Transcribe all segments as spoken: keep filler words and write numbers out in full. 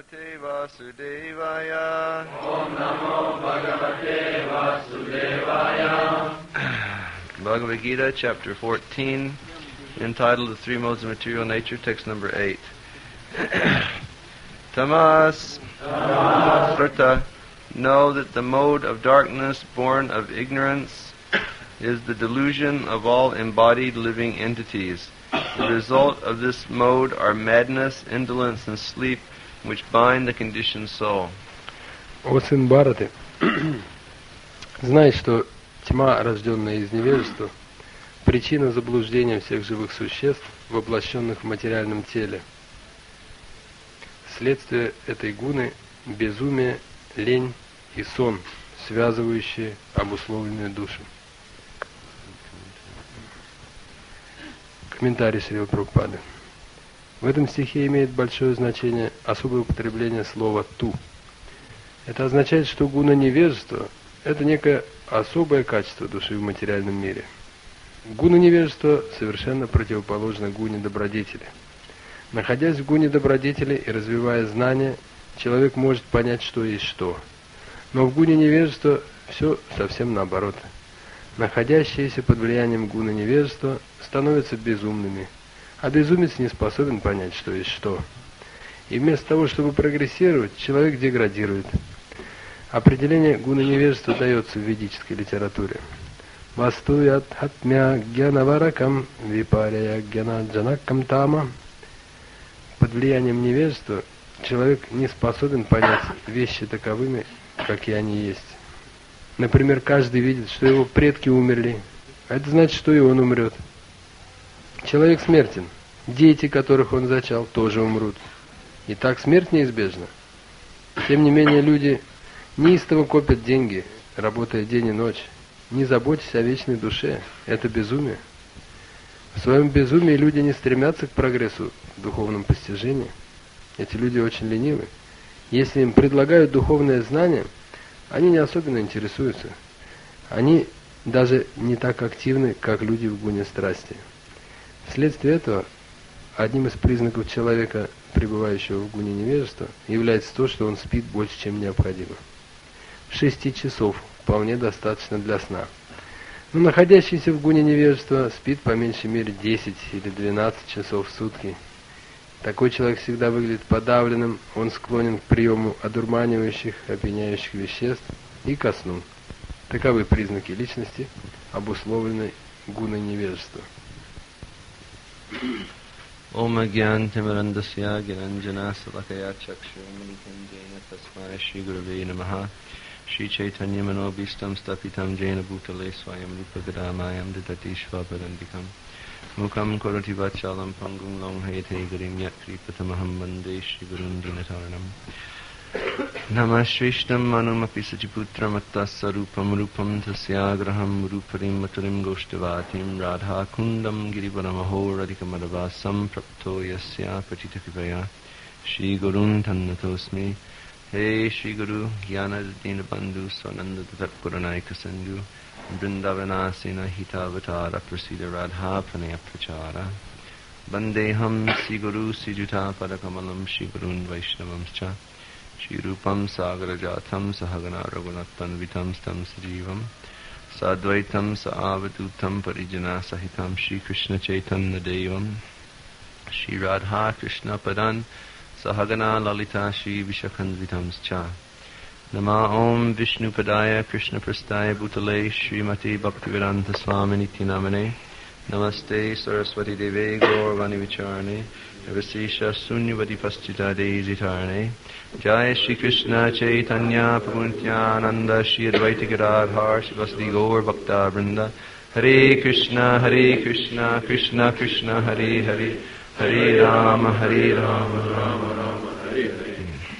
Bhagavate Vasudevaya. Om Namo Bhagavate Vasudevaya. Bhagavad Gita, chapter fourteen, entitled The Three Modes of Material Nature, text number eight. Tamas, Krita, know that the mode of darkness born of ignorance is the delusion of all embodied living entities. The result of this mode are madness, indolence, and sleep, which bind the conditioned soul. О сын Бхараты, знай, что тьма, рожденная из невежества, причина заблуждения всех живых существ, воплощенных в материальном теле. Следствие этой гуны – безумие, лень и сон, связывающие обусловленную душу. Комментарий Шрила Прабхупады. В этом стихе имеет большое значение особое употребление слова «ту». Это означает, что гуна невежества – это некое особое качество души в материальном мире. Гуна невежества совершенно противоположна гуне добродетели. Находясь в гуне добродетели и развивая знания, человек может понять, что есть что. Но в гуне невежества все совсем наоборот. Находящиеся под влиянием гуны невежества становятся безумными, а безумец не способен понять, что есть что. И вместо того, чтобы прогрессировать, человек деградирует. Определение гуны невежества дается в ведической литературе. Вастуят хатмя гьянаваракам випария гьянаджанакам тама. Под влиянием невежества человек не способен понять вещи таковыми, какие они есть. Например, каждый видит, что его предки умерли, а это значит, что и он умрет. Человек смертен, дети, которых он зачал, тоже умрут. И так смерть неизбежна. Тем не менее, люди неистово копят деньги, работая день и ночь, не заботясь о вечной душе. Это безумие. В своем безумии люди не стремятся к прогрессу в духовном постижении. Эти люди очень ленивы. Если им предлагают духовное знание, они не особенно интересуются. Они даже не так активны, как люди в гуне страсти. Вследствие этого, одним из признаков человека, пребывающего в гуне невежества, является то, что он спит больше, чем необходимо. Шести часов вполне достаточно для сна. Но находящийся в гуне невежества спит по меньшей мере десять или двенадцать часов в сутки. Такой человек всегда выглядит подавленным, он склонен к приему одурманивающих, опьяняющих веществ и ко сну. Таковы признаки личности, обусловленной гуной невежества. Om Agyan Timarandasya Gyananjana Salakaya Chakshurmanitam Jaina Tasmaya Shri Gurave Namaha Shri Chaitanya Manobhistam Stapitam Jaina Bhutale Swayam Rupa Gadamayam Didati Shvaparandikam Mukam Korati Vachalam Pangum Long Hayate Garim Yat Kripatamaham Bande Shri Gurun Dinataranam Namashrishtam Manumapi Sajiputram Attasarupam Rupam Tasyagraham Ruparim Maturim Goshtavatim Radha Kundam Girivaramaho Radhikamadavasam Prapto Yasya Patitakivaya Shri Gurun Tannatosmi Hey Shri Guru Gyana Dina Bandhu Swananda Tatpuranaika Sandhu Vrindavanasena Hitavatara Prasida Radha Pranaya Prachara Bandeham Sri Guru Sijuta Padakamalam Shri Gurun Vaishnavamscha Shri Rupam Sagarajatam Sahagana Raghunattan Vitam Stam Sajivam Sadvaitam Saavadutam Parijana Sahitam Shri Krishna Chaitanya Devam Shri Radha Krishna Padan Sahagana Lalita Shri Vishakhanvitam Scha Nama Om Vishnu Padaya Krishna Prastaya Bhutale Srimati Bhaktivedanta Swami Niti Namane Namaste Saraswati Deve Gaurvani Vicharane Navasisha Sunyavati Paschita Dezitarane Jai Shri Krishna Chaitanya Prabhu Nityananda Shri Advaita Gadadhar Srivasadi Gaur Bhakta Vrinda Hare Krishna Hare Krishna Krishna Krishna Hare Hare Hare Rama Hare Rama Rama Rama Hare Hare.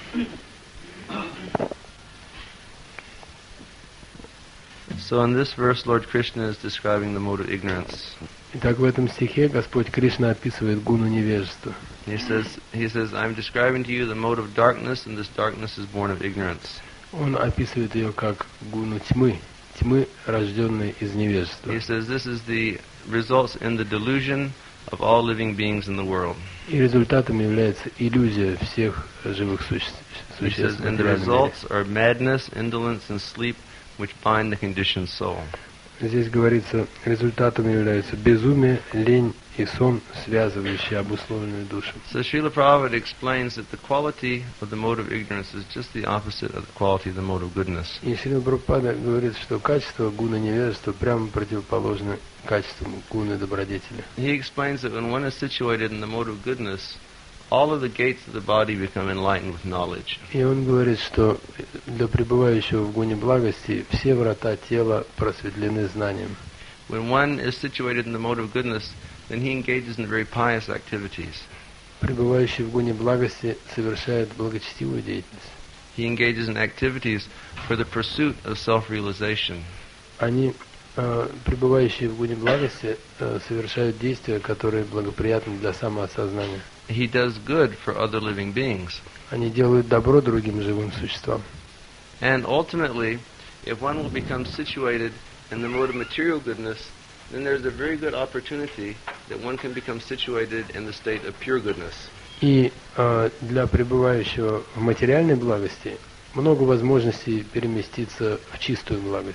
So in this verse, Lord Krishna is describing the mode of ignorance. Итак, в этом стихе Господь Кришна описывает гуну невежества. He says, he says, I'm describing to you the mode of darkness, and this darkness is born of ignorance. Он описывает ее как гуну тьмы, тьмы, рожденной из невежества. He says, this is the results in the delusion of all living beings in the world. И результатом является иллюзия всех живых суще- He says, существ. в and the материальном мире. results are madness, indolence, and sleep, which bind the conditioned soul. Здесь говорится, результатом являются безумие, лень и сон, связывающие обусловленную душу. So Srila Prabhupada explains that the quality of the mode of ignorance is just the opposite of the quality of the mode of goodness. И Шрила Прабхупада говорит, что качество гуна невежества прямо противоположно качеству гуны добродетели. He explains that when one is situated in the mode of goodness, all of the gates of the body become enlightened with knowledge. И он говорит, что для пребывающего в гуне благости все врата тела просветлены знанием. When one is situated in the mode of goodness, then he engages in very pious activities. Пребывающий в гуне благости совершает благочестивую деятельность. He engages in activities for the pursuit of self-realization. Они, э, пребывающие в гуне благости, э, совершают действия, которые благоприятны для самоосознания. He does good for other living beings. Они делают добро другим живым существам. And ultimately, if one will become situated in the mode of material goodness, then there's a very good opportunity that one can become situated in the state of pure goodness. И э, для пребывающего в материальной благости много возможностей переместиться в чистую благость.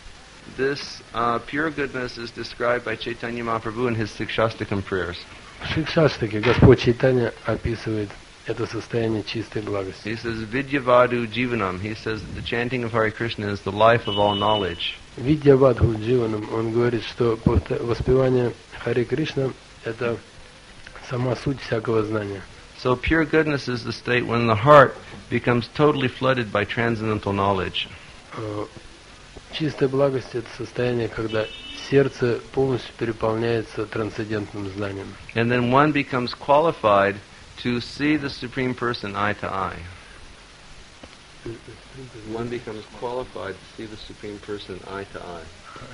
This uh, pure goodness is described by Chaitanya Mahaprabhu in his Sikshastakam prayers. В Шикшаштаке Господь Чайтанья описывает это состояние чистой благости. He says, Vidyavadu Jivanam. He says that the chanting of Hare Krishna is the life of all knowledge. Видя Вадху Дживанам, он говорит, что повтор- воспевание Харе Кришна – это сама суть всякого знания. So pure goodness is the state when the heart becomes totally flooded by transcendental knowledge. Э, Чистая благость – это состояние, когда сердце полностью переполняется трансцендентным знанием. And then one becomes qualified to see the Supreme Person eye to eye. One becomes qualified to see the Supreme Person eye to eye.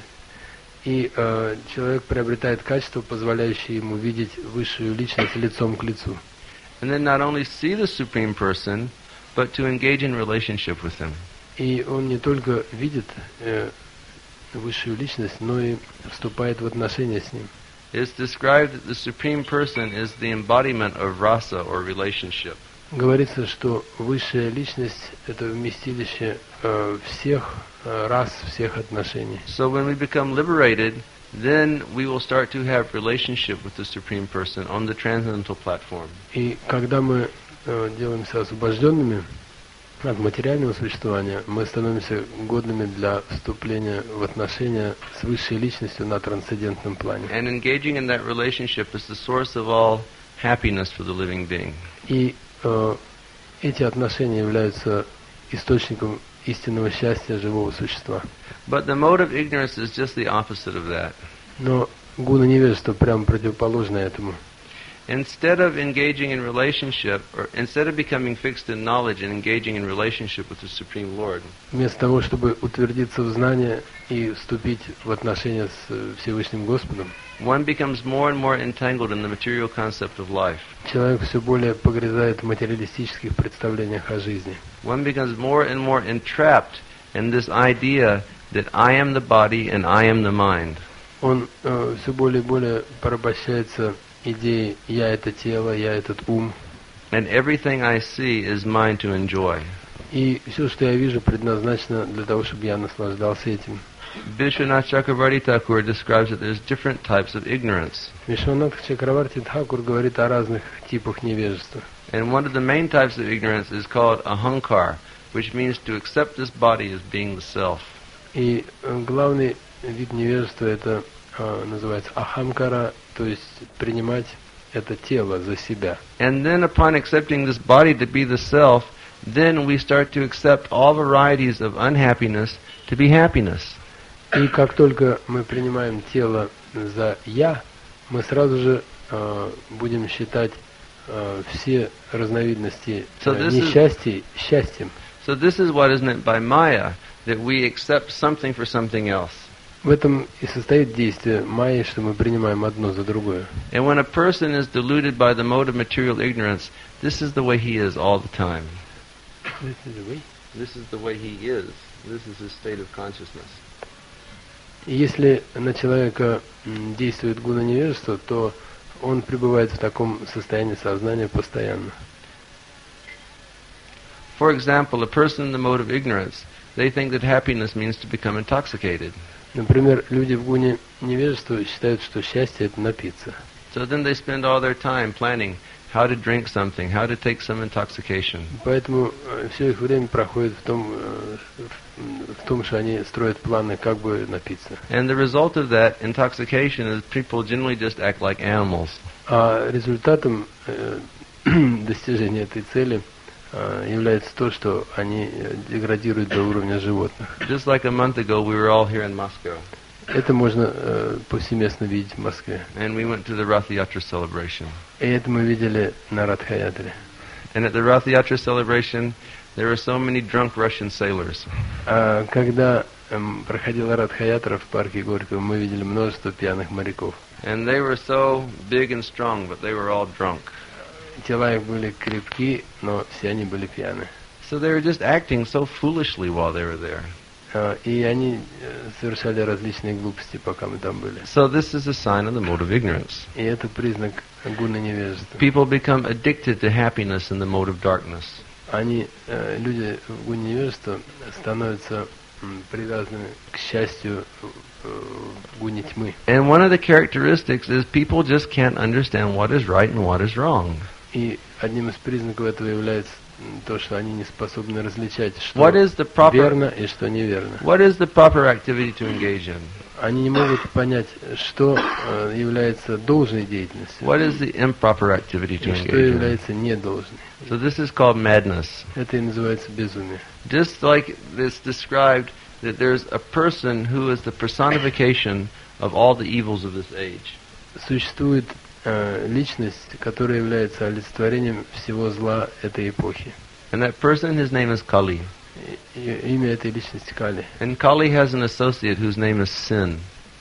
И э, человек приобретает качество, позволяющее ему видеть высшую личность лицом к лицу. And then not only see the Supreme Person, but to engage in relationship with Him. И он не только видит э, высшую личность, но и вступает в отношения с ним. It's described that the Supreme Person is the embodiment of rasa or relationship. Говорится, что высшая личность – это вместилище э, всех э, рас, всех отношений. So when we become liberated, then we will start to have relationship with the Supreme Person on the transcendental platform. И когда мы э, делаемся освобожденными от материального существования, мы становимся годными для вступления в отношения с высшей личностью на трансцендентном плане. And engaging in that relationship is the source of all happiness for the living being. И э, эти отношения являются источником истинного счастья живого существа. But the mode of ignorance is just the opposite of that. Но гуна невежества прямо противоположно этому. Instead of engaging in relationship, or instead of becoming fixed in knowledge and engaging in relationship with the Supreme Lord, Вместо того, чтобы утвердиться в знании и вступить в отношения с э, Всевышним Господом, one becomes more and more entangled in the material concept of life. человек все более погрязает в материалистических представлениях о жизни. One becomes more and more entrapped in this idea that I am the body and I am the mind. Он э, все более и более порабощается идеей «я это тело, я этот ум». And everything I see is mine to enjoy. И все, что я вижу, предназначено для того, чтобы я наслаждался этим. Vishwanath Chakravarti Thakur describes that there's different types of ignorance. Вишванатх Чакраварти Тхакур говорит о разных типах невежества. And one of the main types of ignorance is called ahankar, which means to accept this body as being the self. И э, главный вид невежества это э, называется ахамкара, то есть принимать это тело за себя. And then upon accepting this body to be the self, then we start to accept all varieties of unhappiness to be happiness. И как только мы принимаем тело за «я», мы сразу же э, будем считать э, все разновидности So э, this is- несчастий счастьем. So this is what is meant by Maya, that we accept something for something else. В этом и состоит действие майи, что мы принимаем одно за другое. And when a person is deluded by the mode of material ignorance, this is the way he is all the time. This is the way he is. This is his state of consciousness. И если на человека м, действует гуна невежества, то он пребывает в таком состоянии сознания постоянно. For example, a person in the mode of ignorance, they think that happiness means to become intoxicated. Например, люди в гуне невежества считают, что счастье — это напиться. So then they spend all their time planning how to drink something, how to take some intoxication. Поэтому э, все их время проходит в том, э, в, в том, что они строят планы, как бы напиться. And the result of that intoxication is people generally just act like animals. А результатом э, достижения этой цели э, является то, что они э, деградируют до уровня животных. Just like a month ago, we were all here in Moscow, Это можно э, повсеместно видеть в Москве. and we went to the Rath Yatra celebration. И это мы видели на Радха-ятре. And at the Rath Yatra celebration, there were so many drunk Russian sailors. А когда эм, проходила Радха-ятра в парке Горького, мы видели множество пьяных моряков. And they were so big and strong, but they were all drunk. Тела их были крепки, но все они были пьяны. So they were just acting so foolishly while they were there. А, и они э, совершали различные глупости, пока мы там были. So this is a sign of the mode of ignorance. И это признак гуна невежества. People become addicted to happiness in the mode of darkness. Они, э, люди в гуне невежества, становятся м, привязаны к счастью э, в гуне тьмы. And one of the characteristics is people just can't understand what is right and what is wrong. И одним из признаков этого является м, то, что они не способны различать, что What is the proper верно и что неверно. what is the proper activity to engage in? Они не могут понять, что э, является должной деятельностью What is the improper activity to и что engage in? является недолжной. So this is called madness. Это и называется безумие. Just like this described that there's a person who is the personification of all the evils of this age. Существует э, личность, которая является олицетворением всего зла этой эпохи. And that person, his name is Kali. И- и имя этой личности Кали. And Kali has an associate whose name is Sin.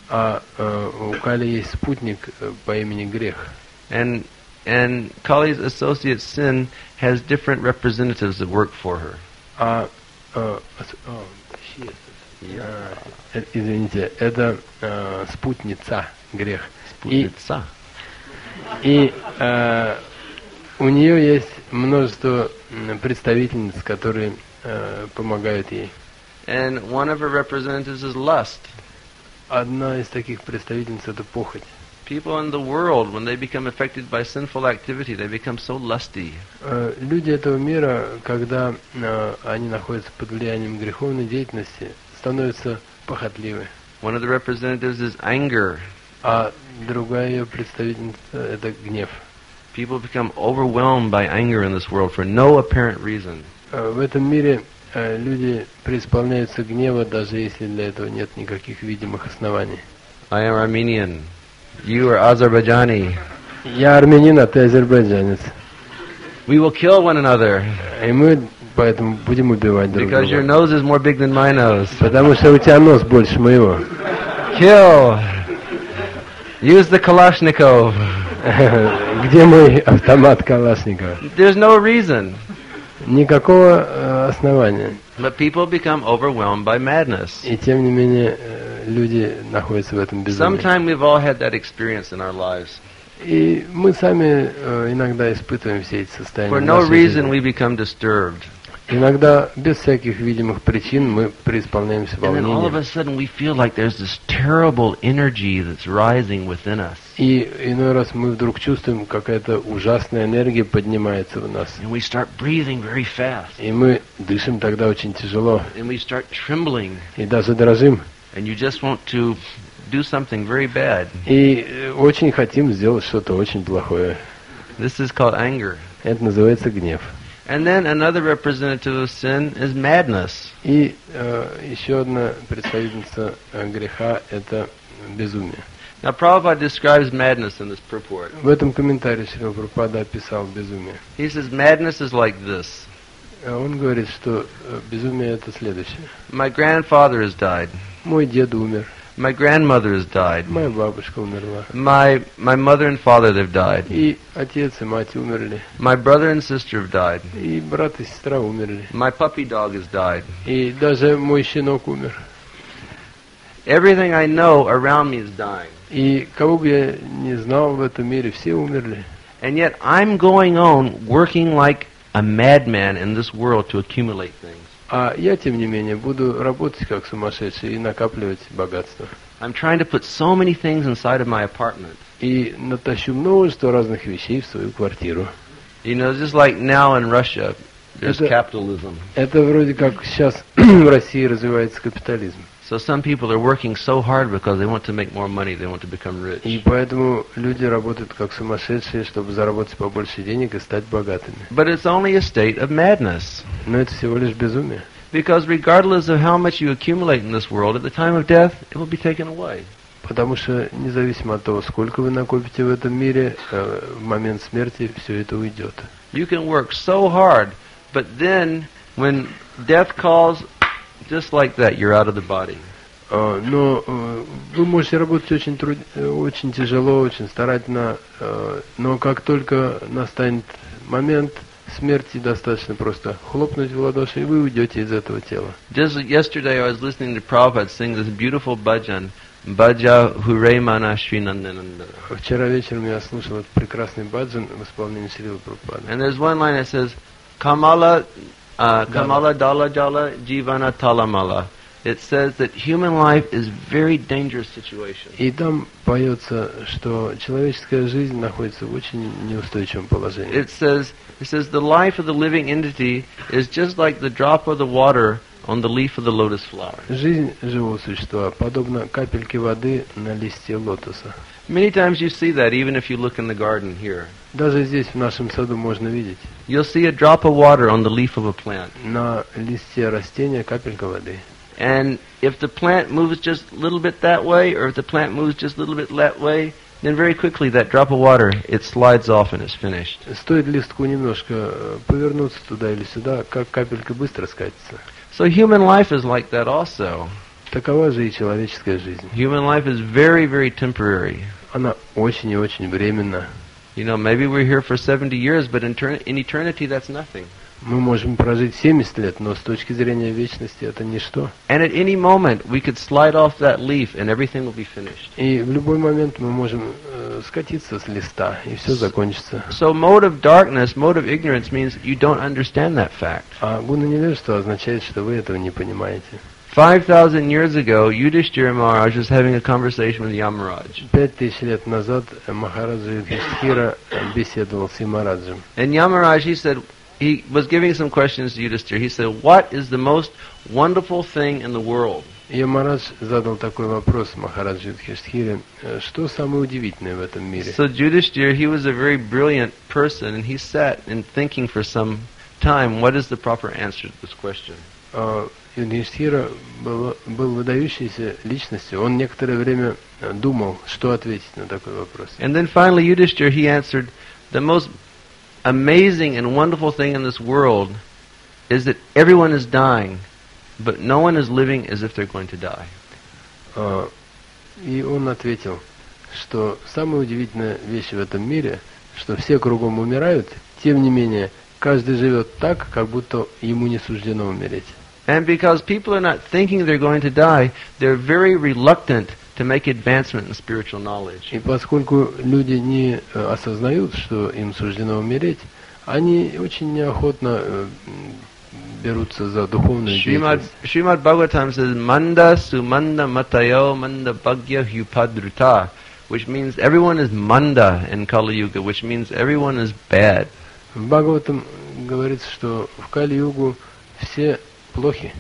А э, у Кали есть спутник э, по имени Грех. And and Kali's associate Sin has different representatives that work for her. А, э, ос- о, щит. А, э, извините, это э, спутница Грех. И, Sputnica. и э, у нее есть множество м, представительниц, которые э, помогают ей. And one of her representatives is lust. Одна из таких представительниц — это похоть. People in the world, when they become affected by sinful activity, they become so lusty. Э, Люди этого мира, когда э, они находятся под влиянием греховной деятельности, становятся похотливы. One of the representatives is anger. А другая ее представительница — это гнев. People become overwhelmed by anger in this world for no apparent reason. Э, В этом мире э, люди преисполняются гнева, даже если для этого нет никаких видимых оснований. I am Armenian. You are Azerbaijani. Я армянин, а ты азербайджанец. We will kill one another И мы поэтому будем убивать друг because your друга. nose is more big than my nose. Потому что у тебя нос больше моего. Kill. Use the Kalashnikov. Где мой автомат Калашникова? There's no reason. Никакого э, основания. But people become overwhelmed by madness. И тем не менее э, люди находятся в этом безумии. Sometime we've all had that experience in our lives. И мы сами э, иногда испытываем все эти состояния. For в no нашей reason жизни. we become disturbed. Иногда без всяких видимых причин мы преисполняемся And then all of волнением. a sudden we feel like there's this terrible energy that's rising within us. И иной раз мы вдруг чувствуем, какая-то ужасная энергия поднимается в нас. And we start breathing very fast. И мы дышим тогда очень тяжело. And we start trembling. И даже дрожим. And you just want to do something very bad. И э, очень хотим сделать что-то очень плохое. This is called anger. Это называется гнев. And then another representative of sin is madness. И э, еще одна представительница э, греха — это безумие. Now Prabhupada describes madness in this purport. В этом комментарии Шрила Прабхупада описал безумие. He says madness is like this. А Он говорит, что э, безумие — это следующее. My grandfather has died. Мой дед умер, My grandmother has died. моя бабушка умерла, My my mother and father, they've died. и отец и мать умерли, My brother and sister have died. и брат и сестра умерли, My puppy dog has died. и даже мой щенок умер. Everything I know around me is dying. И кого бы я не знал в этом мире, все умерли. And yet I'm going on working like a madman in this world to accumulate things. А я, тем не менее, буду работать как сумасшедший и накапливать богатство. I'm trying to put so many things inside of my apartment. И натащу множество разных вещей в свою квартиру. You know, just like now in Russia, there's Это- capitalism. Это вроде как сейчас в России развивается капитализм. So some people are working so hard because they want to make more money, they want to become rich. И поэтому люди работают как сумасшедшие, чтобы заработать побольше денег и стать богатыми. But it's only a state of madness. Но это всего лишь безумие. Because regardless of how much you accumulate in this world, at the time of death, it will be taken away. Потому что независимо от того, сколько вы накопите в этом мире, э, в момент смерти все это уйдет. You can work so hard, but then when death calls, just like that, you're out of the body. А, Но э, вы можете работать очень, труд... э, очень тяжело, очень старательно, э, но как только настанет момент смерти, достаточно просто хлопнуть в ладоши, и вы уйдете из этого тела. Just yesterday I was listening to Prabhupada sing this beautiful bhajan, Bhaja Hure Mana Shri Nandananda. Вчера вечером я слушал этот прекрасный баджан в исполнении Шрилы Прабхупады. And there's one line that says, Kamala, uh, Kamala Dala Jala Jivana Talamala. It says that human life is a very dangerous situation. И там поется, что человеческая жизнь находится в очень неустойчивом положении. It says, it says the life of the living entity is just like the drop of the water on the leaf of the lotus flower. Жизнь живого существа подобна капельке воды на листе лотоса. Many times you see that even if you look in the garden here. Даже здесь, в нашем саду, можно видеть You'll see a drop of water on the leaf of a plant. на листе растения капелька воды. And if the plant moves just a little bit that way, or if the plant moves just a little bit that way, then very quickly that drop of water, it slides off and it's finished. Стоит листку немножко э, повернуться туда или сюда, как капелька быстро скатится. So human life is like that also. Такова же и человеческая жизнь. Human life is very, very temporary. Она очень и очень временна. You know, maybe we're here for seventy years, but in, ter- in eternity that's nothing. Мы можем прожить семьдесят лет, но с точки зрения вечности это ничто. And at any moment we could slide off that leaf and everything will be finished. И в любой момент мы можем э, скатиться с листа, и все закончится. So mode of darkness, mode of ignorance means you don't understand that fact. А гуна невежества означает, что вы этого не понимаете. Five thousand years ago, Yudhishthira Maharaj was having a conversation with Yamaraj. Пять тысяч лет назад Махараджа Юдхистхира беседовал с Ямараджем. And Yamaraj, he said, he was giving some questions to Yudhishthira. He said, what is the most wonderful thing in the world? Ямарадж задал такой вопрос Махараджу Юдхистхире: что самое удивительное в этом мире? So Yudhishthira, he was a very brilliant person, and he sat and thinking for some time, what is the proper answer to this question? А Юдхистхира был, был выдающейся личностью. Он некоторое время думал, что ответить на такой вопрос. And then finally Yudhishthira, he answered, the most amazing and wonderful thing in this world is that everyone is dying, but no one is living as if they're going to die. А, и он ответил, что самая удивительная вещь в этом мире, что все кругом умирают, тем не менее, каждый живет так, как будто ему не суждено умереть. And because people are not thinking they're going to die, they're very reluctant to make advancement in spiritual knowledge. И поскольку люди не э, осознают, что им суждено умереть, они очень неохотно э, берутся за духовную Srimad, деятельность. Srimad Bhagavatam says, Manda sumanda matayo manda bhagya hupadruta, which means everyone is manda in Kali Yuga, which means everyone is bad. В Бхагаватам говорится, что в Кали-югу все плохи.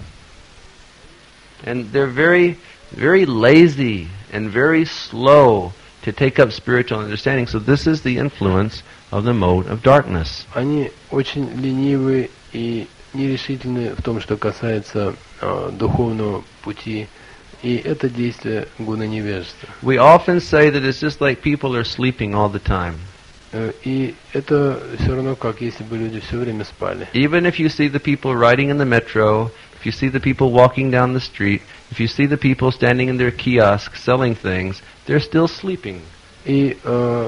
And they're very, very lazy and very slow to take up spiritual understanding. So this is the influence of the mode of darkness. Они очень ленивы и нерешительны в том, что касается э, духовного пути. И это действие гуна невежества. We often say that it's just like people are sleeping all the time. Э, и это все равно, как если бы люди все время спали. Even if you see the people riding in the metro, if you see the people walking down the street, if you see the people standing in their kiosks selling things, they're still sleeping. И э,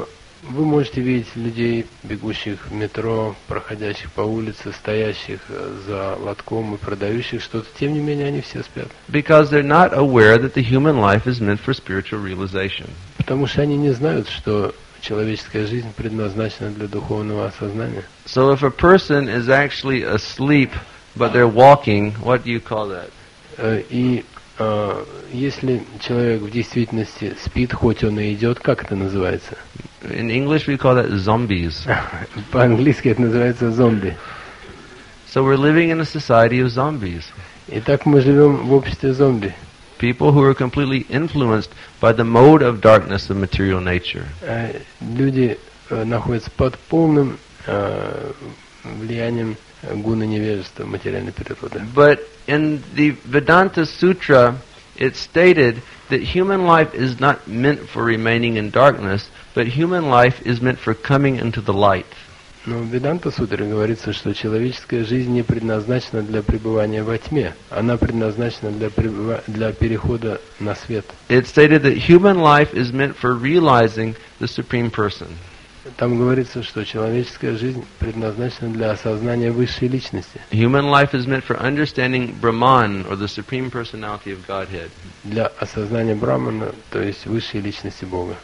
Вы можете видеть людей, бегущих в метро, проходящих по улице, стоящих за лотком и продающих что-то. Тем не менее, они все спят. Because they're not aware that the human life is meant for spiritual realization. Потому что они не знают, что человеческая жизнь предназначена для духовного осознания. So if a person is actually asleep, but they're walking, what do you call that? И э, если человек в действительности спит, хоть он и идет, как это называется? In English we call that zombies. По-английски это называется зомби. So we're living in a society of zombies. Итак, мы живем в обществе зомби. People who are completely influenced by the mode of darkness of material nature. Люди находятся под полным влиянием гуна невежества материальной природы. But in the Vedanta Sutra, it stated that human life is not meant for remaining in darkness, but human life is meant for coming into the light. Но в Веданта-сутре говорится, что человеческая жизнь не предназначена для пребывания во тьме, она предназначена для, пребыва... для перехода на свет. It stated that human life is meant for realizing the Supreme Person. Там говорится, что человеческая жизнь предназначена для осознания высшей личности. Human life is meant for understanding Brahman, or the Supreme Personality of Godhead. Для осознания Брамана, то есть высшей личности Бога.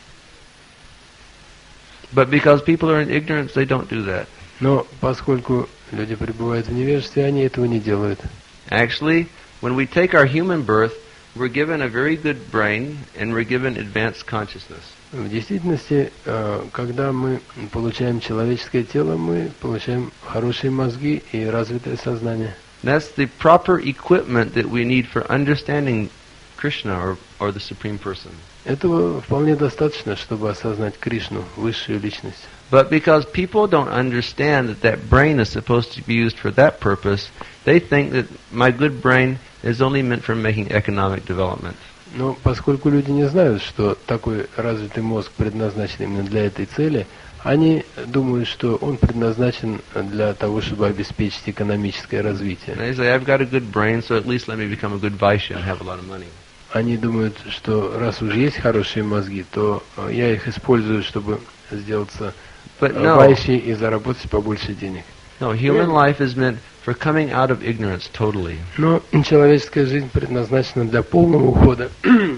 But because people are in ignorance, they don't do that. Но поскольку люди пребывают в невежестве, они этого не делают. Actually, when we take our human birth, we're given a very good brain and we're given advanced consciousness. В действительности, когда мы получаем человеческое тело, мы получаем хорошие мозги и развитое сознание. That's the proper equipment that we need for understanding Krishna, or, or the Supreme Person. Этого вполне достаточно, чтобы осознать Кришну, высшую личность. But because people don't understand that that brain is supposed to be used for that purpose, they think that my good brain is only meant for making economic development. Но поскольку люди не знают, что такой развитый мозг предназначен именно для этой цели, они думают, что он предназначен для того, чтобы обеспечить экономическое развитие. And they say, I've got a good brain, so at least let me become a good Vaishya and have a lot of money. Они думают, что раз уж есть хорошие мозги, то я их использую, чтобы сделаться вайшей и заработать побольше денег. No, human life is meant for coming out of ignorance totally. Но человеческая жизнь предназначена для полного ухода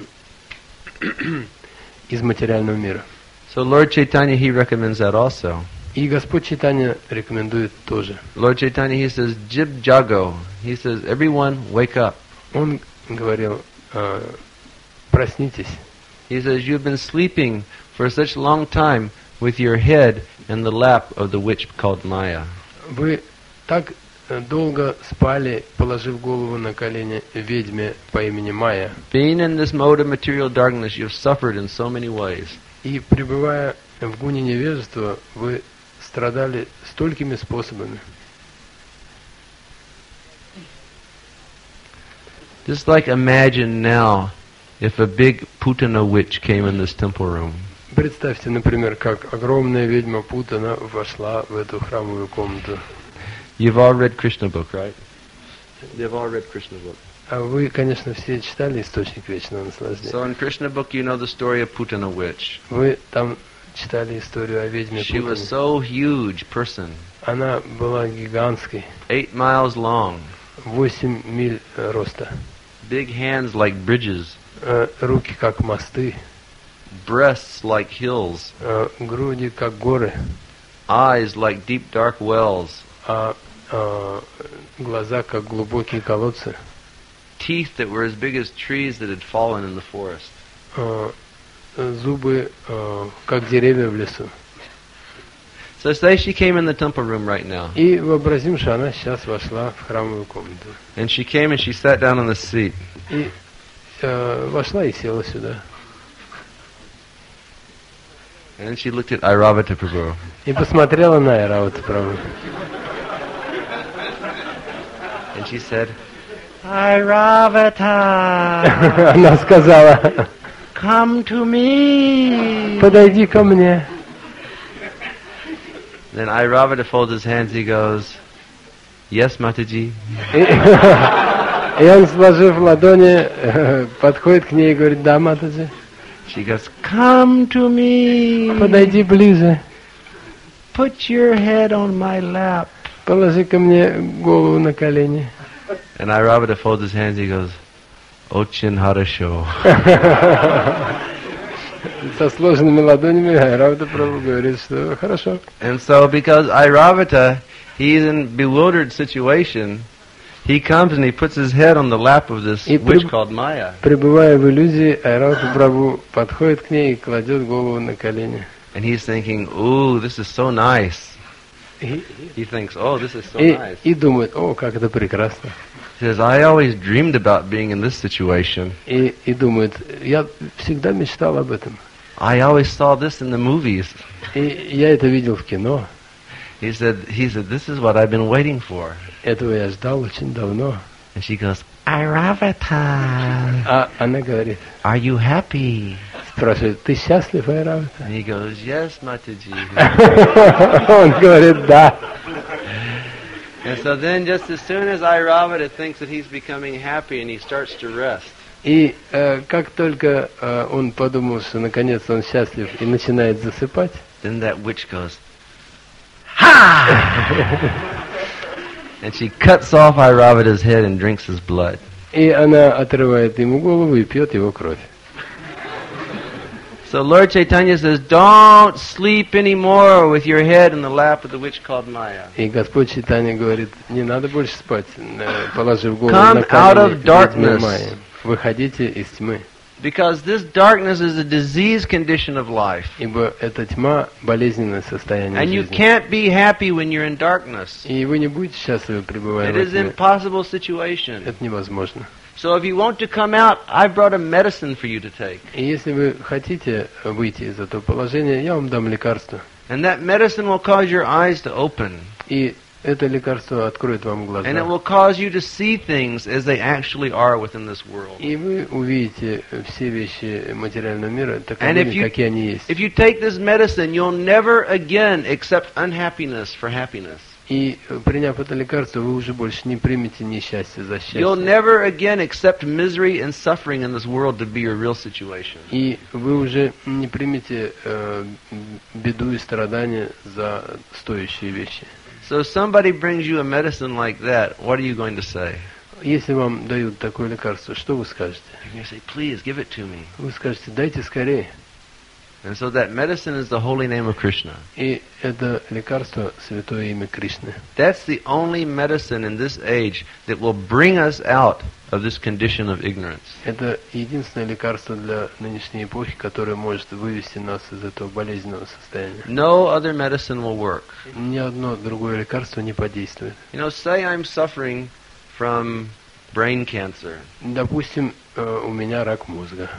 из материального мира. So Lord Chaitanya, he recommends that also. И Господь Чайтанья рекомендует тоже. Lord Chaitanya, he says, Jib Jago. He says, everyone wake up. Он говорил, проснитесь. He says, you've been sleeping for such a long time with your head in the lap of the witch called Maya. Вы так долго спали, положив голову на колени ведьме по имени Майя. Being in this mode of material darkness, you've suffered in so many ways. И пребывая в гуне невежества, вы страдали столькими способами. Just like imagine now if a big Putana witch came in this temple room. Представьте, например, как огромная ведьма Путана вошла в эту храмовую комнату. You've all read Krishna book, right? You've all read Krishna book. А вы, конечно, все читали «Источник вечного наслаждения». So in Krishna book, you know the story of Putana witch. Вы там читали историю о ведьме She was Путане. so huge person. Она была гигантской, Eight miles long. восемь миль э, роста, Big hands like bridges. э, руки как мосты, Breasts like hills. э, груди как горы, Eyes like deep dark wells. а э, глаза как глубокие колодцы, Teeth that were as big as trees that had fallen in the forest. э, зубы э, как деревья в лесу. So say she came in the temple room right now. И вообразим, что она сейчас вошла в храмовую комнату. And she came and she sat down on the seat. И э, вошла и села сюда. And she looked at Airavata Prabhu. И посмотрела на Айравата Прабху. And she said, Airavata, Она сказала, come to me. подойди ко мне. then Airavata folds his hands, he goes, yes, Mataji. И, и он, сложив ладони, подходит к ней и говорит, да, Матаджи. She goes, come to me. Подойди ближе. Put your head on my lap. Положи ко мне голову на колени. And Airavata folds his hands. He goes, Ochin Harasho. Со сложенными ладонями Айравата Прабху говорит, что хорошо. And so, because Airavata, he's in bewildered situation, he comes and he puts his head on the lap of this И witch приб- called Maya. Пребывая в иллюзии, Айравата Прабху подходит к ней и кладет голову на колени. And he's thinking, ooh, this is so nice. И, He thinks, oh, this is so и, nice. и думает, о, как это прекрасно. He says, I always dreamed about being in this situation. И, и думает, я всегда мечтал об этом. I always saw this in the movies. И я это видел в кино. He said, he said, this is what I've been waiting for. Этого я ждал очень давно. And she goes, Airavata, А она говорит, are you happy? спрашивает, ты счастлив, Айравата? And he goes, yes, Mataji. Он говорит, да. And so then just as soon as Airavata thinks that he's becoming happy and he starts to rest, И э, как только э, он подумал, что наконец он счастлив и начинает засыпать, then that witch goes, ha! And she cuts off Airavata's head and drinks his blood. и она отрывает ему голову и пьет его кровь. So Lord Chaitanya says, don't sleep anymore with your head in the lap of the witch called Maya. И Господь Чайтанья говорит, не надо больше спать, э, положив голову Come на out колени of darkness. ведьмы Майи. Выходите из тьмы, Because this darkness is a disease condition of life. ибо эта тьма болезненное состояние And you жизни. can't be happy when you're in darkness. И вы не будете счастливы, пребывая It в is тьме. an impossible situation. Это невозможно. So if you want to come out, I brought a medicine for you to take. И если вы хотите выйти из этого положения, я вам дам лекарство. And that medicine will cause your eyes to open. И это лекарство откроет вам глаза. And it will cause you to see things as they actually are within this world. И вы увидите все вещи материального мира And таковыми, if you, какие они есть. if you take this medicine, you'll never again accept unhappiness for happiness. И приняв это лекарство, вы уже больше не примете несчастье за You'll счастье. never again accept misery and suffering in this world to be your real situation. И вы уже не примете э, беду и страдания за стоящие вещи. So if somebody brings you a medicine like that, what are you going to say? Если вам дают такое лекарство, что вы скажете? You're going to say, please give it to me. Вы скажете, дайте скорее. And so that medicine is the holy name of Krishna. И это лекарство святое имя Кришны. That's the only medicine in this age that will bring us out of this condition of ignorance. Это единственное лекарство для нынешней эпохи, которое может вывести нас из этого болезненного состояния. No other medicine will work. Ни одно другое лекарство не подействует. You know, say I'm suffering from brain cancer, Допустим, э, у меня рак мозга.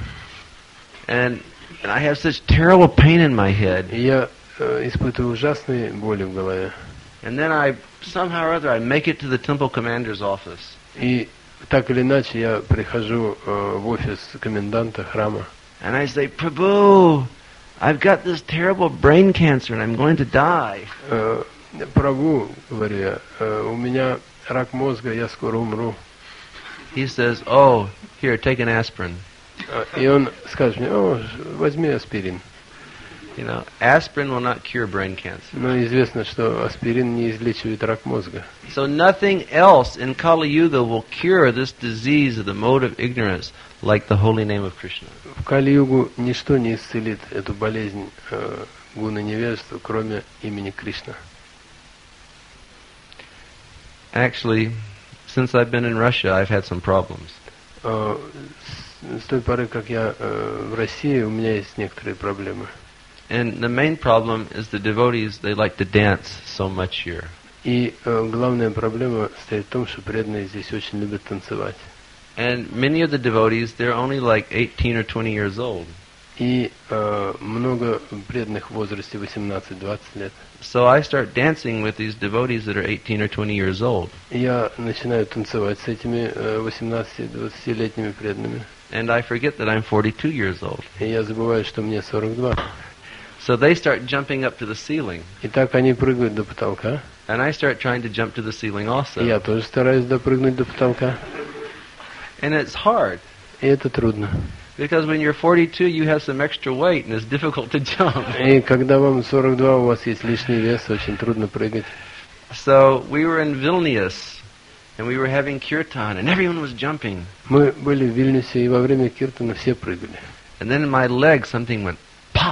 and and I have such terrible pain in my head, И я э, испытываю ужасные боли в голове. and then I somehow or other I make it to the temple commander's office, И так или иначе я прихожу э, в офис коменданта храма. and I say, Prabhu, I've got this terrible brain cancer, and I'm going to die. Э, Прабху, говорю я, э, у меня рак мозга, я скоро умру. He says, oh, here, take an aspirin. Э, И он скажет мне, о, возьми аспирин. You know, aspirin will not cure brain cancer. Но известно, что аспирин не излечивает рак мозга. So nothing else in Kali Yuga will cure this disease of the mode of ignorance like the holy name of Krishna. В Кали-югу ничто не исцелит эту болезнь э, гуна невежества, кроме имени Кришна. Actually, since I've been in Russia, I've had some problems. Э, с, с той поры, как я э, в России, у меня есть некоторые проблемы. And the main problem is the devotees, they like to dance so much here. И э, главная проблема стоит в том, что преданные здесь очень любят танцевать. And many of the devotees, they're only like eighteen or twenty years old. И э, много преданных в возрасте восемнадцать-двадцать лет. So I start dancing with these devotees that are eighteen or twenty years old. И я начинаю танцевать с этими э, восемнадцати-двадцатилетними преданными. And I forget that I'm forty-two years old. И я забываю, что мне сорок два. So they start jumping up to the ceiling. И так они прыгают до потолка. And I start trying to jump to the ceiling И я also. тоже стараюсь допрыгнуть до потолка. And it's hard. И это трудно. Because when you're forty-two, you have some extra weight and it's difficult to jump. И когда вам сорок два, у вас есть лишний вес, очень трудно прыгать. So we were in Vilnius, and we were having kirtan, and everyone was jumping. Мы были в Вильнюсе, и во время киртана все прыгали. And then in my leg, something went pop.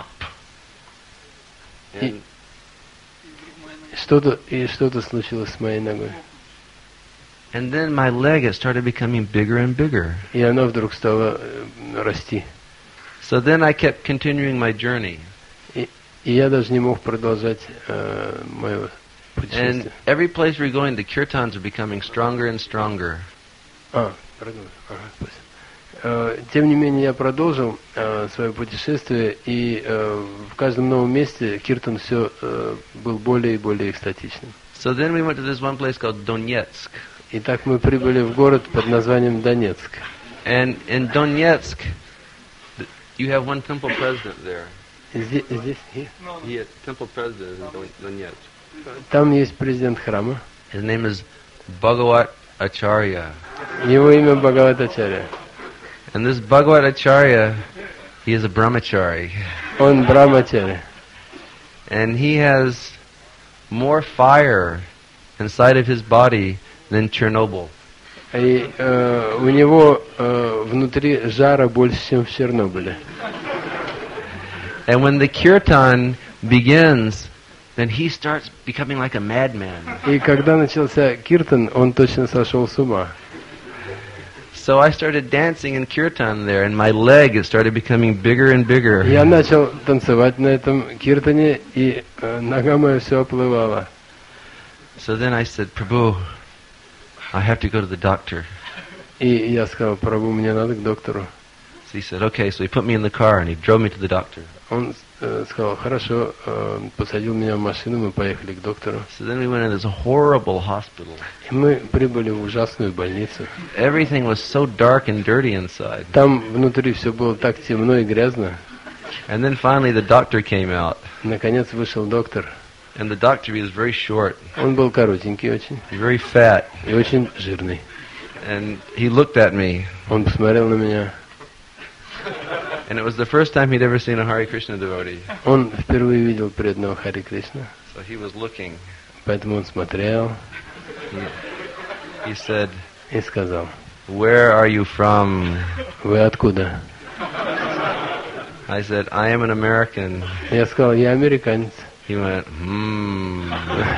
И что-то, и что-то случилось с моей ногой. And then my leg, it started becoming bigger and bigger. И она вдруг стала расти. So then I kept continuing my journey. И, и я даже не мог продолжать э, мое путешествие. And every place we were going, the kirtans were becoming stronger and stronger. А, продолжим. Ага, спасибо. Э, тем не менее, я продолжил э, свое путешествие, и э, в каждом новом месте киртан все э, был более и более экстатичным. So then we went to this one place called Donetsk. Итак, мы прибыли в город под названием Донецк. And in Donetsk, th- you have one temple president there. Здесь, здесь и- He is temple president in Don- Donetsk. там есть президент храма. His name is Bhagavat Acharya. Его имя Бхагаватачарья. And this Bhagavat Acharya, he is a brahmachari. Он брамачарья. And he has more fire inside of his body than Chernobyl. И э, у него э, внутри жара больше, чем в Чернобыле. And when the kirtan begins, then he starts becoming like a madman. И когда начался киртан, он точно сошел с ума. So I started dancing in kirtan there, and my leg, it started becoming bigger and bigger. Я начал танцевать на этом киртане, и э, нога моя все оплывала. So then I said, Prabhu, I have to go to the doctor. И я сказал: Прабху, мне надо к доктору. So he said, okay. So he put me in the car, and he drove me to the doctor. Он э, сказал: хорошо, э, посадил меня в машину, мы поехали к доктору. So then we went in this horrible hospital. И мы прибыли в ужасную больницу. Everything was so dark and dirty inside. Там внутри все было так темно и грязно. And then finally the doctor came out. Наконец вышел доктор. And the doctor, he was very short, Он был коротенький очень very fat. и очень жирный. And he looked at me. Он посмотрел на меня. And it was the first time he'd ever seen a Hare Krishna devotee. Он впервые видел преданного Хари Кришна, So he was looking. поэтому он смотрел He said, и сказал: where are you from? вы откуда? I said, I am an American. Я сказал: я американец. He went, hmm.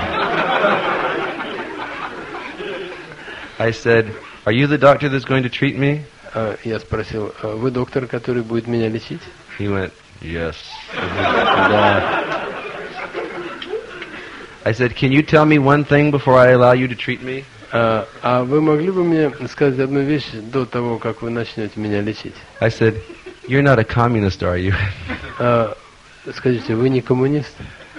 I said, are you the doctor that's going to treat me? А я спросил: а вы доктор, который будет меня лечить? He went, yes. Да. I said, can you tell me one thing before I allow you to treat me? А, а вы могли бы мне сказать одну вещь до того, как вы начнете меня лечить? I said, you're not a communist, are you? А, скажите, вы не коммунист?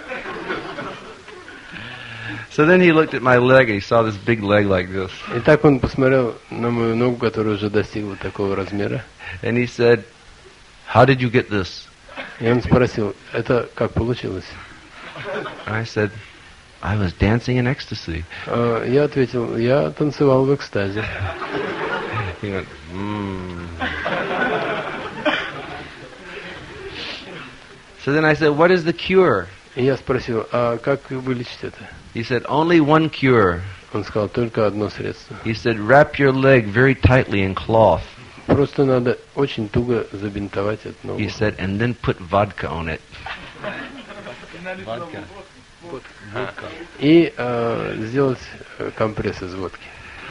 So then he looked at my leg and he saw this big leg like this. И так он посмотрел на мою ногу, которая уже достигла такого размера. And he said, how did you get this? И он спросил: это как получилось? I said, I was dancing in ecstasy. А, я ответил: я танцевал в экстазе. He went, hmm. So then I said, what is the cure? И я спросил: а как вы лечите это? He said, only one cure. Он сказал: только одно средство. He said, wrap your leg very tightly in cloth. Просто надо очень туго забинтовать эту ногу. He said, and then put vodka on it. Vodka. И э, сделать э, компресс из водки.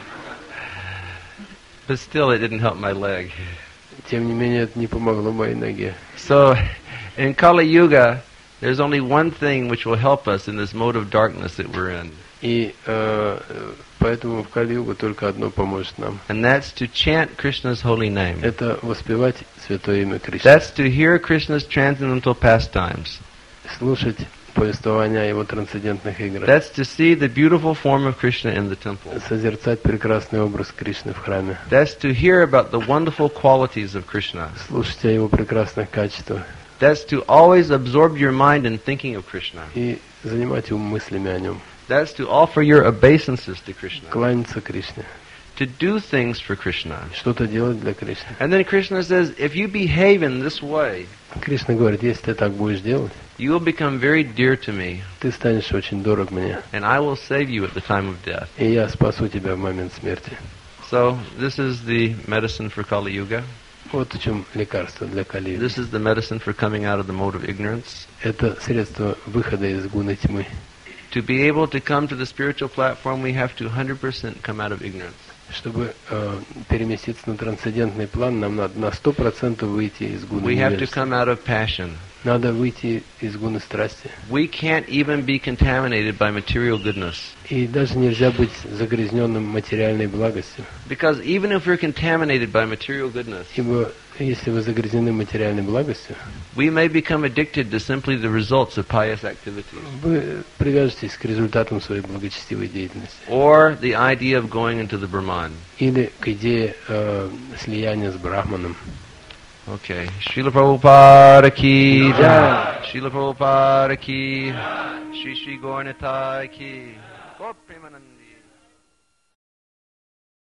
But still, it didn't help my leg. Тем не менее, это не помогло моей ноге. So, in Kali Yuga, there's only one thing which will help us in this mode of darkness that we're in. И э, поэтому в Кали-югу только одно поможет нам. And that's to chant Krishna's holy name. Это воспевать святое имя Кришны. That's to hear Krishna's transcendental pastimes. Слушать повествования о его трансцендентных играх. That's to see the beautiful form of Krishna in the temple. Созерцать прекрасный образ Кришны в храме. That's to hear about the wonderful qualities of Krishna. Слушать о его прекрасных качествах. That's to always absorb your mind in thinking of Krishna. И занимать ум мыслями о нем. That's to offer your obeisances to Krishna. Кланяться Кришне. to do things for Krishna. что-то делать для Кришны. And then Krishna says, if you behave in this way, Кришна говорит, если ты так будешь делать, you will become very dear to me, ты станешь очень дорог мне, and I will save you at the time of death. и я спасу тебя в момент смерти. So this is the medicine for Kali Yuga. Вот в чем лекарство для Кали. This is the medicine for coming out of the mode of ignorance. Это средство выхода из гуны тьмы. To be able to come to the spiritual platform, we have to one hundred percent come out of ignorance. Чтобы э, переместиться на трансцендентный план, нам надо на сто процентов выйти из гуны We have to невежества. come out of passion. Надо выйти из гуны страсти. We can't even be contaminated by material goodness. И даже нельзя быть загрязненным материальной благостью. Because even if we're contaminated by material goodness, Ибо если вы загрязнены материальной благостью, we may become addicted to simply the results of pious activities, вы привяжетесь к результатам своей благочестивой деятельности. or the idea of going into the Brahman. Или к идее э, слияния с Брахманом. Okay. Srila Prabhupada ki jai. Srila Prabhupada ki. Shri Shri Gaura Nitai ki.